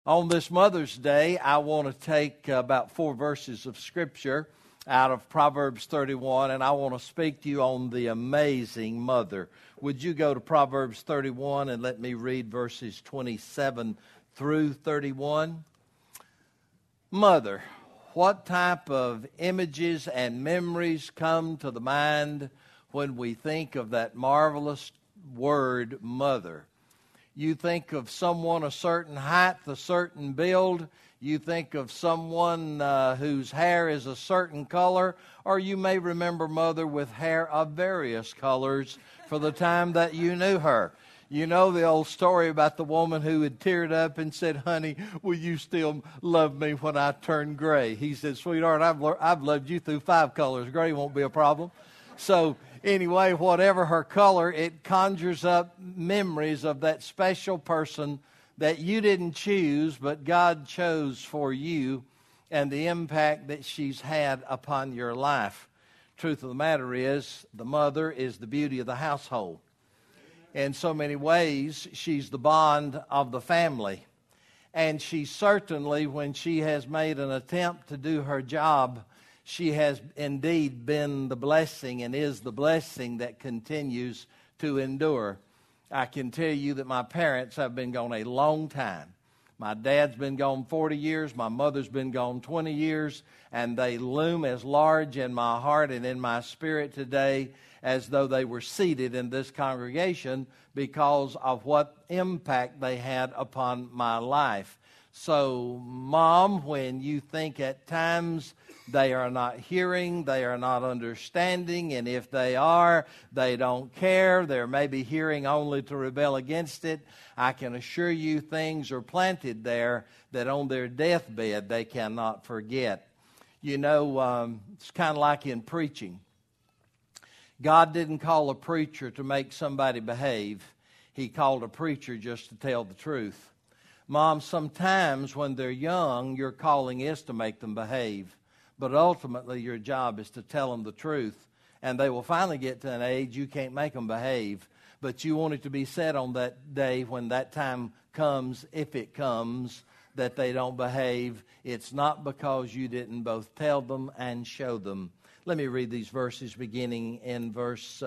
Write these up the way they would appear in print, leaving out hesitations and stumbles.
On this Mother's Day, I want to take about 4 verses of Scripture out of Proverbs 31, and I want to speak to you on the amazing mother. Would you go to Proverbs 31 and let me read verses 27 through 31? Mother, what type of images and memories come to the mind when we think of that marvelous word, mother? You think of someone a certain height, a certain build. You think of someone whose hair is a certain color. Or you may remember mother with hair of various colors for the time that you knew her. You know the old story about the woman who had teared up and said, "Honey, will you still love me when I turn gray?" He said, "Sweetheart, I've loved you through 5 colors. Gray won't be a problem." So anyway, whatever her color, it conjures up memories of that special person that you didn't choose, but God chose for you, and the impact that she's had upon your life. Truth of the matter is, the mother is the beauty of the household. In so many ways, she's the bond of the family. And she certainly, when she has made an attempt to do her job, she has indeed been the blessing and is the blessing that continues to endure. I can tell you that my parents have been gone a long time. My dad's been gone 40 years. My mother's been gone 20 years. And they loom as large in my heart and in my spirit today as though they were seated in this congregation because of what impact they had upon my life. So, Mom, when you think at times they are not hearing, they are not understanding, and if they are, they don't care, they're maybe hearing only to rebel against it, I can assure you things are planted there that on their deathbed they cannot forget. You know, it's kind of like in preaching. God didn't call a preacher to make somebody behave. He called a preacher just to tell the truth. Mom, sometimes when they're young, your calling is to make them behave. But ultimately, your job is to tell them the truth. And they will finally get to an age you can't make them behave. But you want it to be said on that day when that time comes, if it comes, that they don't behave. It's not because you didn't both tell them and show them. Let me read these verses beginning in verse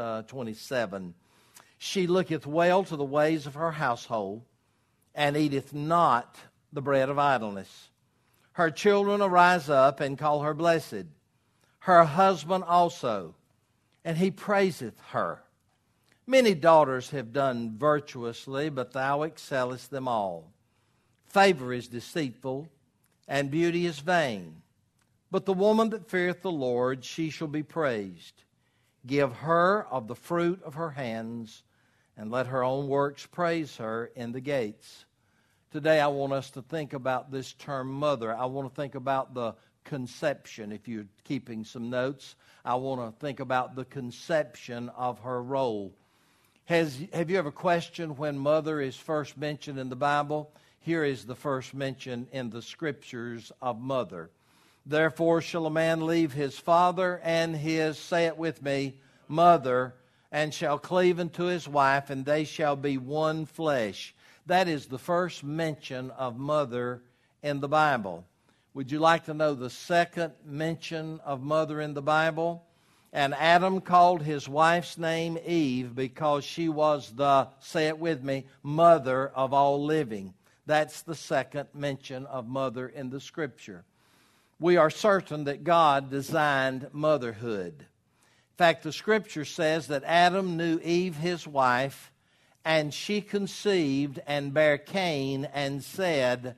27. She looketh well to the ways of her household, and eateth not the bread of idleness. Her children arise up and call her blessed, her husband also, and he praiseth her. Many daughters have done virtuously, but thou excellest them all. Favor is deceitful, and beauty is vain. But the woman that feareth the Lord, she shall be praised. Give her of the fruit of her hands, and let her own works praise her in the gates. Today I want us to think about this term mother. I want to think about the conception. If you're keeping some notes, I want to think about the conception of her role. Have you ever questioned when mother is first mentioned in the Bible? Here is the first mention in the Scriptures of mother. Therefore shall a man leave his father and his, say it with me, mother, and shall cleave unto his wife, and they shall be one flesh. That is the first mention of mother in the Bible. Would you like to know the second mention of mother in the Bible? And Adam called his wife's name Eve because she was the, say it with me, mother of all living. That's the second mention of mother in the Scripture. We are certain that God designed motherhood. In fact, the Scripture says that Adam knew Eve, his wife, and she conceived and bare Cain and said,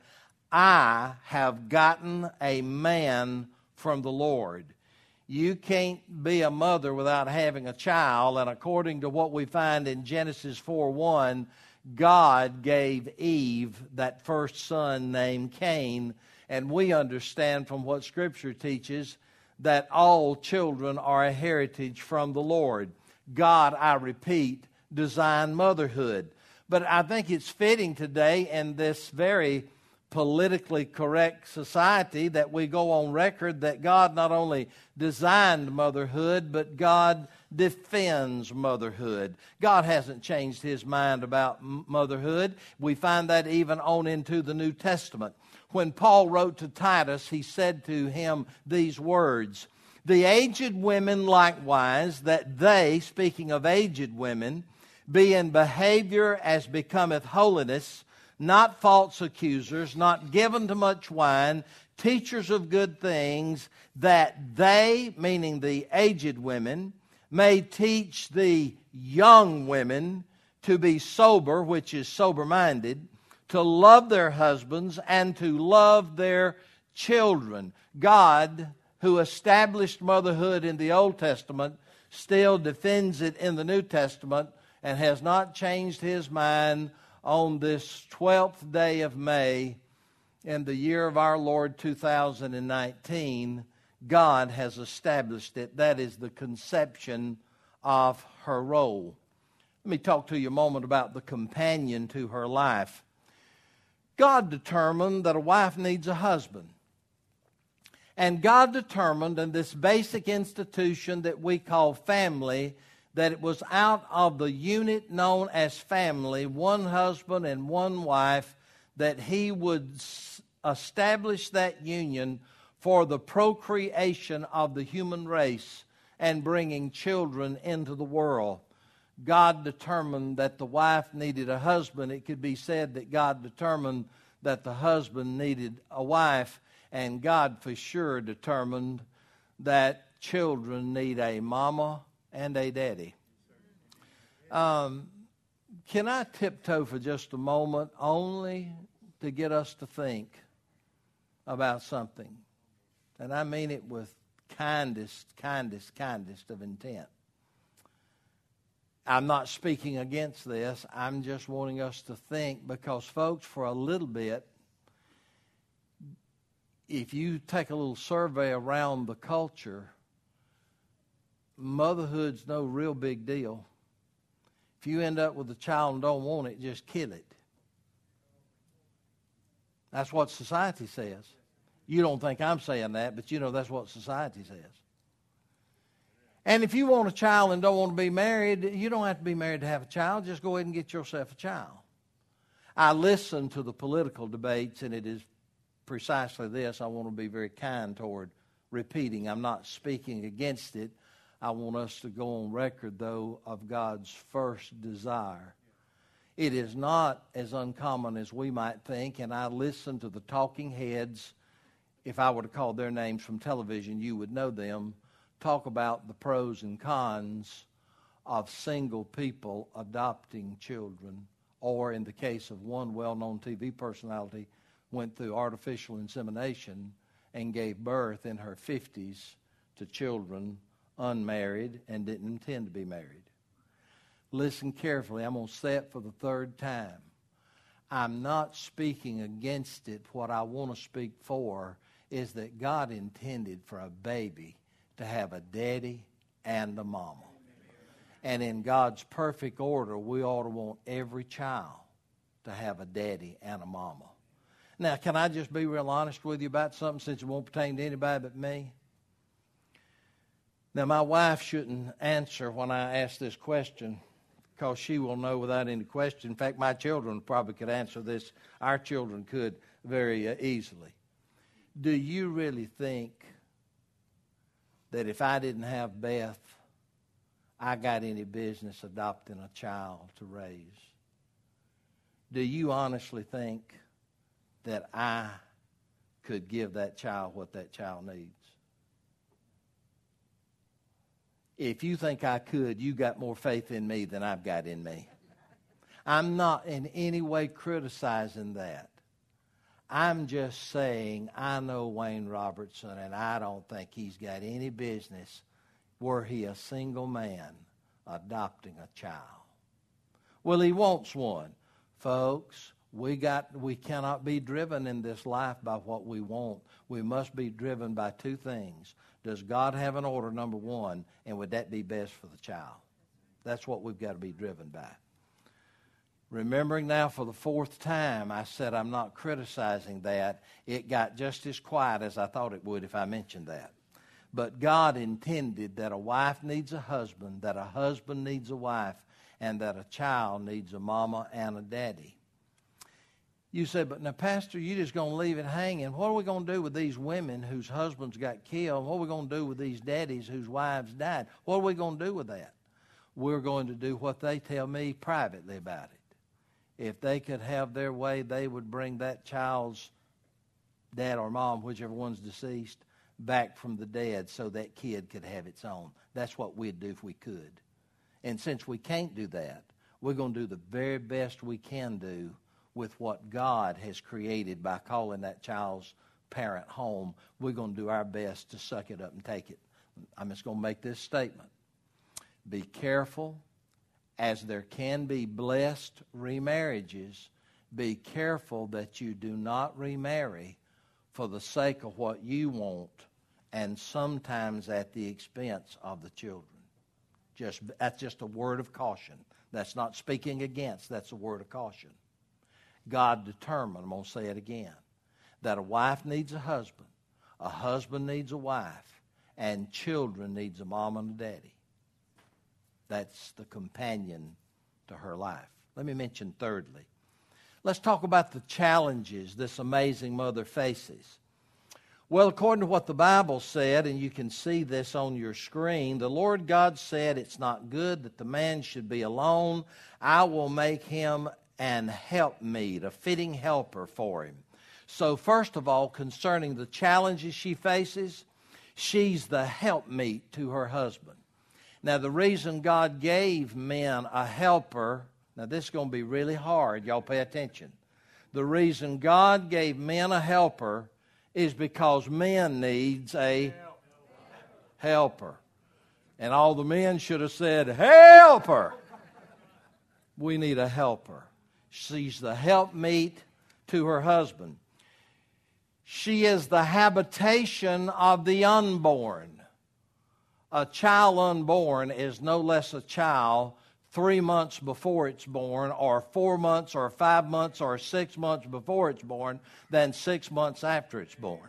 I have gotten a man from the Lord. You can't be a mother without having a child, and according to what we find in Genesis 4:1, God gave Eve that first son named Cain, and we understand from what Scripture teaches that all children are a heritage from the Lord. God, I repeat, designed motherhood. But I think it's fitting today in this very politically correct society that we go on record that God not only designed motherhood, but God defends motherhood. God hasn't changed his mind about motherhood. We find that even on into the New Testament. When Paul wrote to Titus, he said to him these words, "The aged women likewise, that they," speaking of aged women, "be in behavior as becometh holiness, not false accusers, not given to much wine, teachers of good things, that they," meaning the aged women, "may teach the young women to be sober," which is sober-minded, "to love their husbands and to love their children." God, who established motherhood in the Old Testament, still defends it in the New Testament and has not changed his mind on this 12th day of May in the year of our Lord 2019. God has established it. That is the conception of her role. Let me talk to you a moment about the companion to her life. God determined that a wife needs a husband. And God determined in this basic institution that we call family, that it was out of the unit known as family, one husband and one wife, that he would establish that union for the procreation of the human race and bringing children into the world. God determined that the wife needed a husband. It could be said that God determined that the husband needed a wife, and God for sure determined that children need a mama and a daddy. Can I tiptoe for just a moment only to get us to think about something? And I mean it with kindest of intent. I'm not speaking against this. I'm just wanting us to think, because, folks, for a little bit, if you take a little survey around the culture, motherhood's no real big deal. If you end up with a child and don't want it, just kill it. That's what society says. You don't think I'm saying that, but you know that's what society says. And if you want a child and don't want to be married, you don't have to be married to have a child. Just go ahead and get yourself a child. I listen to the political debates, and it is precisely this I want to be very kind toward repeating. I'm not speaking against it. I want us to go on record, though, of God's first desire. It is not as uncommon as we might think, and I listen to the talking heads. If I were to call their names from television, you would know them. Talk about the pros and cons of single people adopting children, or in the case of one well-known TV personality, went through artificial insemination and gave birth in her 50s to children unmarried and didn't intend to be married. Listen carefully. I'm going to say it for the third time. I'm not speaking against it. What I want to speak for is that God intended for a baby to have a daddy and a mama. And in God's perfect order, we ought to want every child to have a daddy and a mama. Now, can I just be real honest with you about something, since it won't pertain to anybody but me? Now, my wife shouldn't answer when I ask this question, because she will know without any question. In fact, my children probably could answer this. Our children could very easily. Do you really think that if I didn't have Beth, I got any business adopting a child to raise? Do you honestly think that I could give that child what that child needs? If you think I could, you got more faith in me than I've got in me. I'm not in any way criticizing that. I'm just saying I know Wayne Robertson, and I don't think he's got any business, were he a single man, adopting a child. Well, he wants one. Folks, we cannot be driven in this life by what we want. We must be driven by two things. Does God have an order, number one, and would that be best for the child? That's what we've got to be driven by. Remembering now for the fourth time, I said I'm not criticizing that. It got just as quiet as I thought it would if I mentioned that. But God intended that a wife needs a husband, that a husband needs a wife, and that a child needs a mama and a daddy. You say, but now, Pastor, you're just going to leave it hanging. What are we going to do with these women whose husbands got killed? What are we going to do with these daddies whose wives died? What are we going to do with that? We're going to do what they tell me privately about it. If they could have their way, they would bring that child's dad or mom, whichever one's deceased, back from the dead so that kid could have its own. That's what we'd do if we could. And since we can't do that, we're going to do the very best we can do with what God has created by calling that child's parent home. We're going to do our best to suck it up and take it. I'm just going to make this statement. Be careful, as there can be blessed remarriages, be careful that you do not remarry for the sake of what you want, and sometimes at the expense of the children. That's just a word of caution. That's not speaking against, that's a word of caution. God determined, I'm going to say it again, that a wife needs a husband needs a wife, and children needs a mom and a daddy. That's the companion to her life. Let me mention thirdly, let's talk about the challenges this amazing mother faces. Well, according to what the Bible said, and you can see this on your screen, the Lord God said, it's not good that the man should be alone. I will make him an helpmeet, a fitting helper for him. So first of all, concerning the challenges she faces, she's the helpmeet to her husband. Now, the reason God gave men a helper, now this is going to be really hard, y'all pay attention. The reason God gave men a helper is because men needs a helper. And all the men should have said, helper. We need a helper. She's the helpmeet to her husband. She is the habitation of the unborn. A child unborn is no less a child 3 months before it's born, or 4 months, or 5 months, or 6 months before it's born, than 6 months after it's born.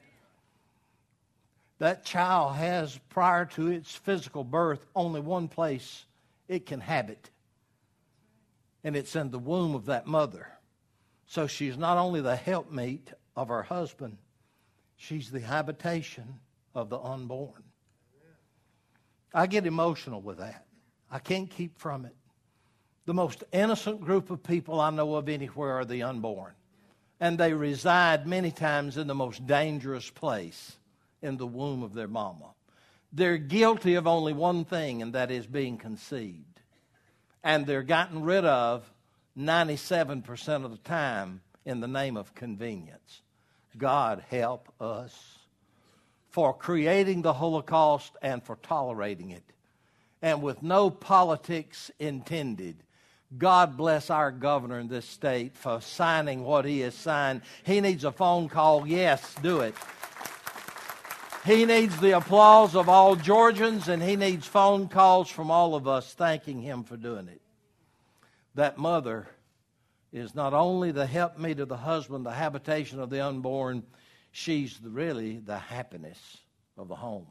That child has, prior to its physical birth, only one place it can habit, and it's in the womb of that mother. So she's not only the helpmeet of her husband, she's the habitation of the unborn. I get emotional with that. I can't keep from it. The most innocent group of people I know of anywhere are the unborn. And they reside many times in the most dangerous place, in the womb of their mama. They're guilty of only one thing, and that is being conceived. And they're gotten rid of 97% of the time in the name of convenience. God help us for creating the Holocaust and for tolerating it. And with no politics intended, God bless our governor in this state for signing what he has signed. He needs a phone call. Yes, do it. He needs the applause of all Georgians, and he needs phone calls from all of us thanking him for doing it. That mother is not only the helpmeet of the husband, the habitation of the unborn, she's really the happiness of the home.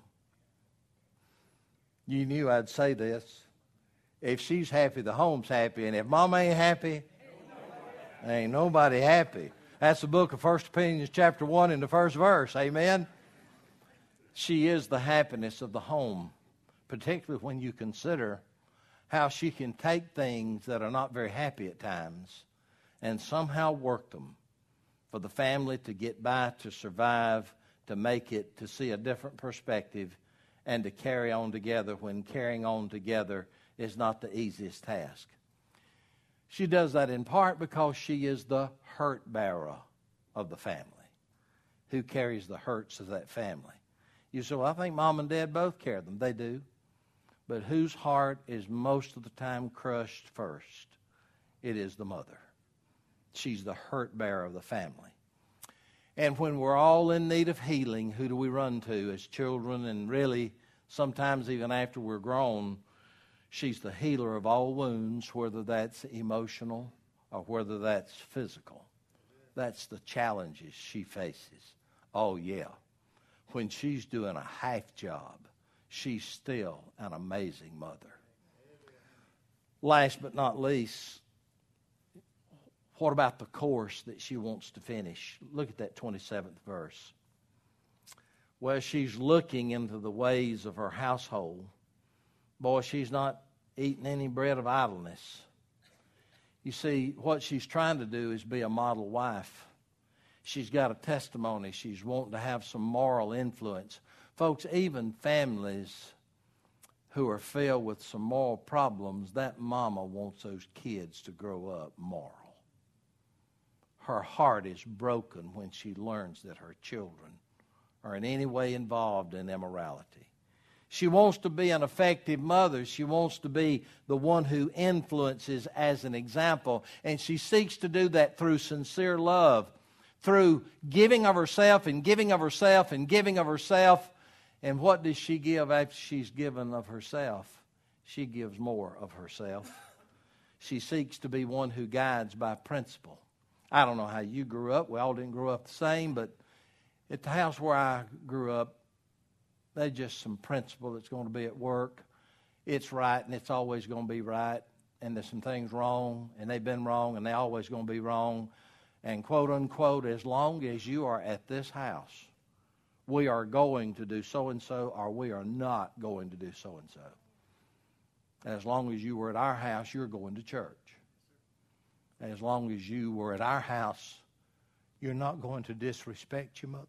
You knew I'd say this. If she's happy, the home's happy. And if mama ain't happy, ain't nobody happy. That's the book of 1 Corinthians chapter 1 in the first verse. Amen? She is the happiness of the home, particularly when you consider how she can take things that are not very happy at times and somehow work them for the family to get by, to survive, to make it, to see a different perspective, and to carry on together when carrying on together is not the easiest task. She does that in part because she is the hurt bearer of the family, who carries the hurts of that family. You say, well, I think mom and dad both carry them. They do. But whose heart is most of the time crushed first? It is the mother. She's the hurt bearer of the family. And when we're all in need of healing, who do we run to as children? And really, sometimes even after we're grown, she's the healer of all wounds, whether that's emotional or whether that's physical. That's the challenges she faces. Oh, yeah. when she's doing a half job, she's still an amazing mother. Last but not least, what about the course that she wants to finish? Look at that 27th verse. Well, she's looking into the ways of her household. Boy, she's not eating any bread of idleness. You see, what she's trying to do is be a model wife. She's got a testimony. She's wanting to have some moral influence. Folks, even families who are filled with some moral problems, that mama wants those kids to grow up moral. Her heart is broken when she learns that her children are in any way involved in immorality. She wants to be an effective mother. She wants to be the one who influences as an example. And she seeks to do that through sincere love, through giving of herself and giving of herself and giving of herself. And what does she give after she's given of herself? She gives more of herself. She seeks to be one who guides by principle. I don't know how you grew up. We all didn't grow up the same, but at the house where I grew up, there's just some principle that's going to be at work. It's right, and it's always going to be right. And there's some things wrong, and they've been wrong, and they're always going to be wrong. And quote, unquote, as long as you are at this house, we are going to do so-and-so, or we are not going to do so-and-so. As long as you were at our house, you're going to church. As long as you were at our house, you're not going to disrespect your mother.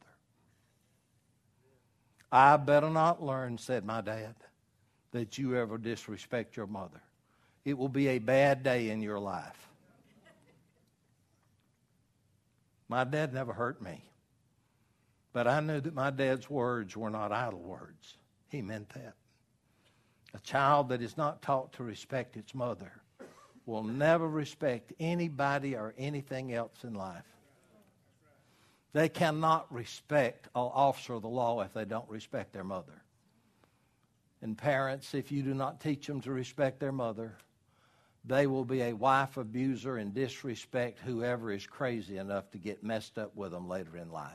I better not learn, said my dad, that you ever disrespect your mother. It will be a bad day in your life. My dad never hurt me. But I knew that my dad's words were not idle words. He meant that. A child that is not taught to respect its mother will never respect anybody or anything else in life. They cannot respect an officer of the law if they don't respect their mother. And parents, if you do not teach them to respect their mother, they will be a wife abuser and disrespect whoever is crazy enough to get messed up with them later in life.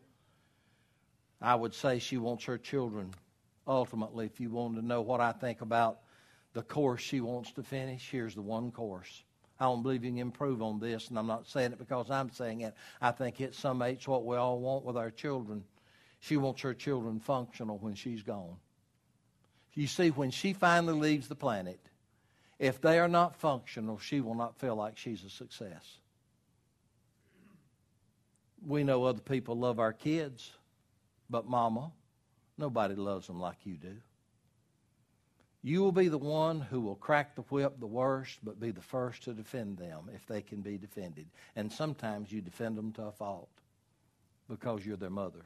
I would say she wants her children, ultimately, if you wanted to know what I think about the course she wants to finish, here's the one course. I don't believe you can improve on this, and I'm not saying it because I'm saying it. I think it summates what we all want with our children. She wants her children functional when she's gone. You see, when she finally leaves the planet, if they are not functional, she will not feel like she's a success. We know other people love our kids, but Mama, nobody loves them like you do. You will be the one who will crack the whip the worst, but be the first to defend them if they can be defended. And sometimes you defend them to a fault because you're their mother.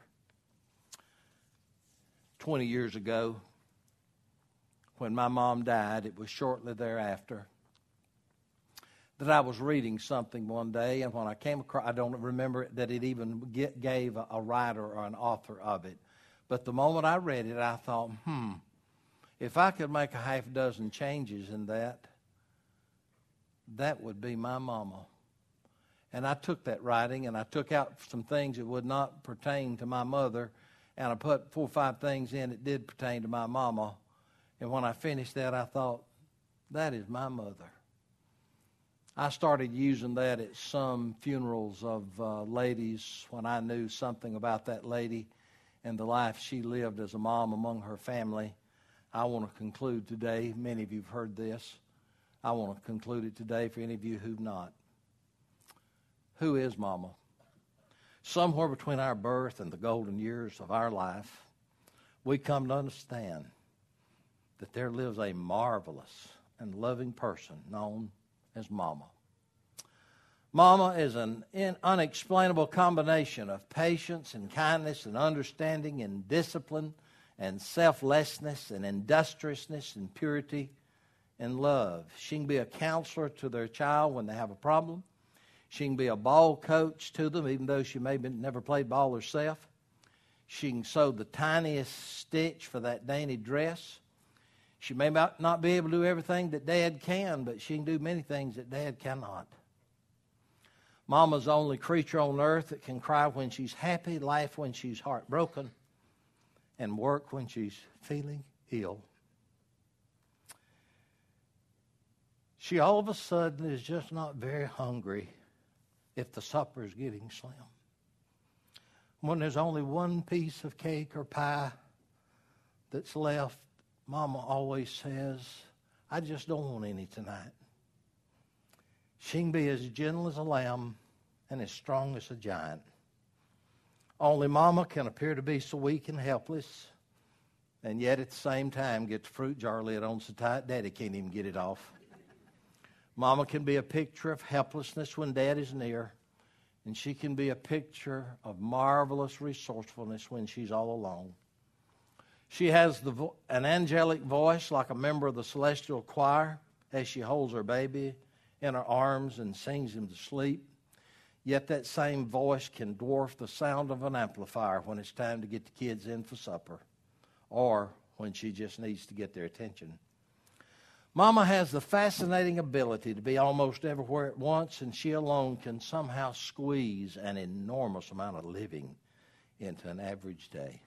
20 years ago, when my mom died, it was shortly thereafter that I was reading something one day, and when I came across, I don't remember that it even gave a writer or an author of it. But the moment I read it, I thought, if I could make a half dozen changes in that, that would be my mama. And I took that writing, and I took out some things that would not pertain to my mother, and I put 4 or 5 things in that did pertain to my mama. And when I finished that, I thought, that is my mother. I started using that at some funerals of ladies when I knew something about that lady and the life she lived as a mom among her family. I want to conclude today, many of you have heard this. I want to conclude it today for any of you who've not. Who is Mama? Somewhere between our birth and the golden years of our life, we come to understand that there lives a marvelous and loving person known as Mama. Mama is an unexplainable combination of patience and kindness and understanding and discipline and selflessness and industriousness and purity and love. She can be a counselor to their child when they have a problem. She can be a ball coach to them, even though she maybe never played ball herself. She can sew the tiniest stitch for that dainty dress. She may not be able to do everything that Dad can, but she can do many things that Dad cannot. Mama's the only creature on earth that can cry when she's happy, laugh when she's heartbroken, and work when she's feeling ill. She all of a sudden is just not very hungry if the supper is getting slim. When there's only one piece of cake or pie that's left, Mama always says, I just don't want any tonight. She can be as gentle as a lamb and as strong as a giant. Only Mama can appear to be so weak and helpless, and yet at the same time get the fruit jar lid on so tight Daddy can't even get it off. Mama can be a picture of helplessness when Dad is near, and she can be a picture of marvelous resourcefulness when she's all alone. She has an angelic voice like a member of the celestial choir as she holds her baby in her arms and sings him to sleep. Yet that same voice can dwarf the sound of an amplifier when it's time to get the kids in for supper or when she just needs to get their attention. Mama has the fascinating ability to be almost everywhere at once, and she alone can somehow squeeze an enormous amount of living into an average day.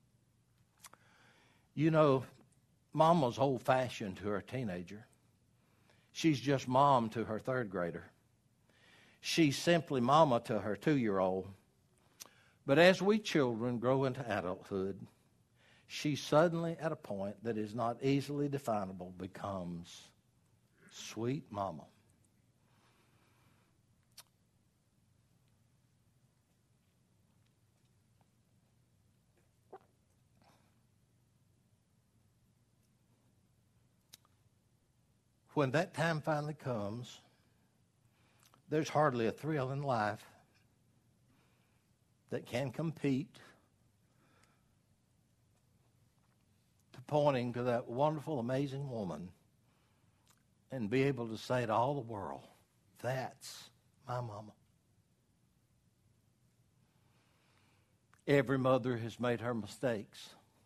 You know, Mama's old-fashioned to her teenager. She's just mom to her third grader. She's simply Mama to her 2-year-old. But as we children grow into adulthood, she suddenly, at a point that is not easily definable, becomes sweet Mama. When that time finally comes, there's hardly a thrill in life that can compete to pointing to that wonderful, amazing woman and be able to say to all the world, that's my Mama. Every mother has made her mistakes.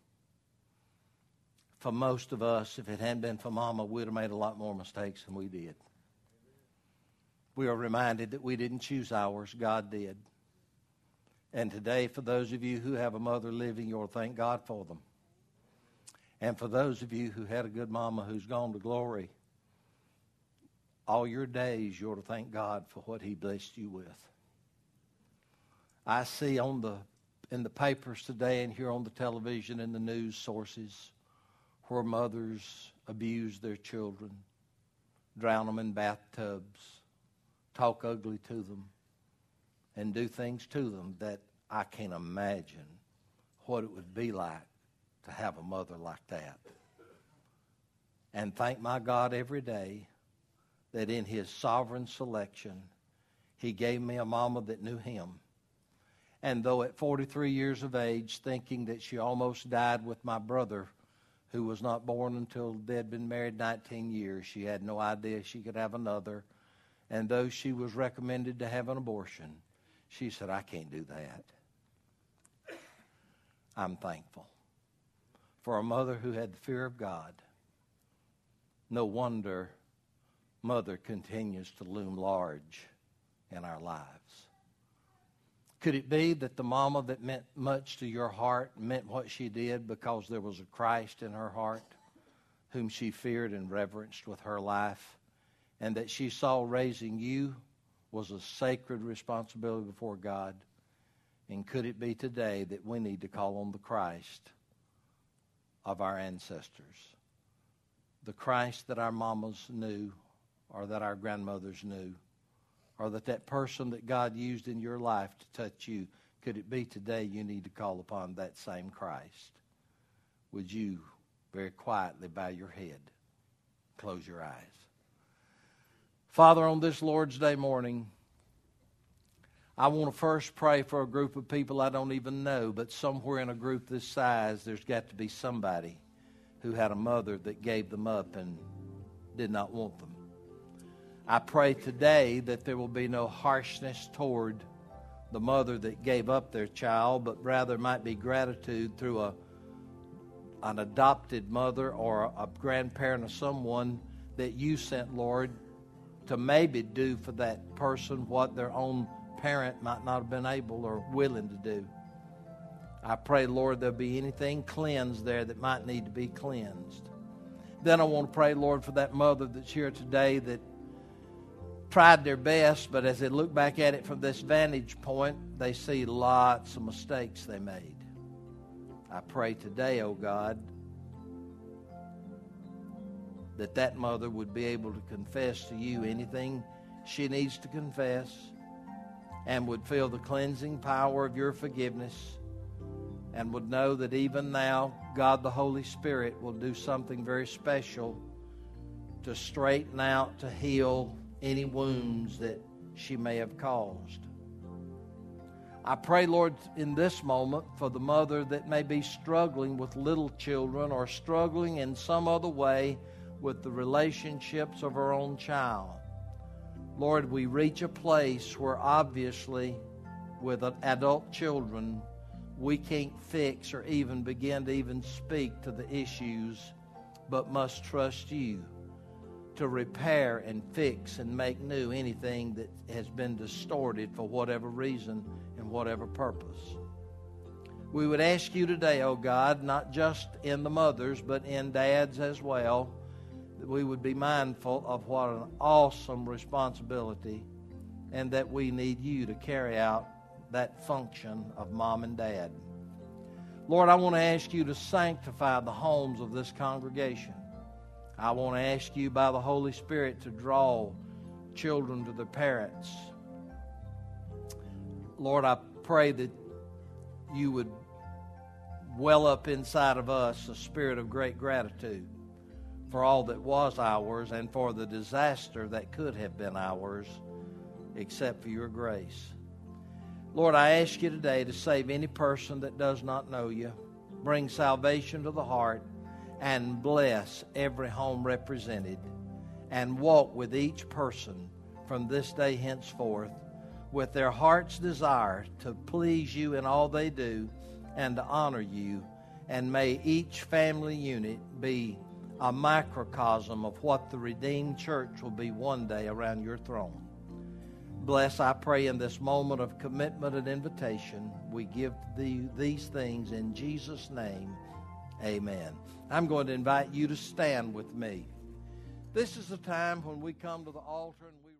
For most of us, if it hadn't been for Mama, we'd have made a lot more mistakes than we did. We are reminded that we didn't choose ours, God did. And today, for those of you who have a mother living, you'll thank God for them. And for those of you who had a good mama who's gone to glory, all your days you're to thank God for what he blessed you with. I see in the papers today and here on the television and the news sources where mothers abuse their children, drown them in bathtubs, talk ugly to them, and do things to them that I can't imagine what it would be like to have a mother like that. And thank my God every day that in his sovereign selection, he gave me a mama that knew him. And though at 43 years of age, thinking that she almost died with my brother, who was not born until they had been married 19 years, she had no idea she could have another. And though she was recommended to have an abortion, she said, I can't do that. I'm thankful for a mother who had the fear of God. No wonder mother continues to loom large in our lives. Could it be that the mama that meant much to your heart meant what she did because there was a Christ in her heart whom she feared and reverenced with her life, and that she saw raising you was a sacred responsibility before God? And could it be today that we need to call on the Christ of our ancestors, the Christ that our mamas knew or that our grandmothers knew, or that person that God used in your life to touch you? Could it be today you need to call upon that same Christ? Would you very quietly bow your head, close your eyes? Father, on this Lord's Day morning, I want to first pray for a group of people I don't even know, but somewhere in a group this size, there's got to be somebody who had a mother that gave them up and did not want them. I pray today that there will be no harshness toward the mother that gave up their child, but rather might be gratitude through an adopted mother or a grandparent or someone that you sent, Lord, to maybe do for that person what their own parent might not have been able or willing to do. I pray, Lord, there'll be anything cleansed there that might need to be cleansed. Then I want to pray, Lord, for that mother that's here today that tried their best, but as they look back at it from this vantage point, they see lots of mistakes they made. I pray today, oh God, that mother would be able to confess to you anything she needs to confess and would feel the cleansing power of your forgiveness and would know that even now, God the Holy Spirit will do something very special to straighten out, to heal any wounds that she may have caused. I pray, Lord, in this moment for the mother that may be struggling with little children or struggling in some other way with the relationships of her own child. Lord, we reach a place where obviously with adult children we can't fix or even begin to even speak to the issues, but must trust you to repair and fix and make new anything that has been distorted for whatever reason and whatever purpose. We would ask you today, oh God, not just in the mothers, but in dads as well, that we would be mindful of what an awesome responsibility and that we need you to carry out that function of mom and dad. Lord, I want to ask you to sanctify the homes of this congregation. I want to ask you by the Holy Spirit to draw children to their parents. Lord, I pray that you would well up inside of us a spirit of great gratitude for all that was ours and for the disaster that could have been ours except for your grace. Lord, I ask you today to save any person that does not know you, bring salvation to the heart, and bless every home represented, and walk with each person from this day henceforth with their heart's desire to please you in all they do and to honor you. And may each family unit be a microcosm of what the redeemed church will be one day around your throne. Bless, I pray, in this moment of commitment and invitation. We give thee these things in Jesus' name. Amen. I'm going to invite you to stand with me. This is the time when we come to the altar and we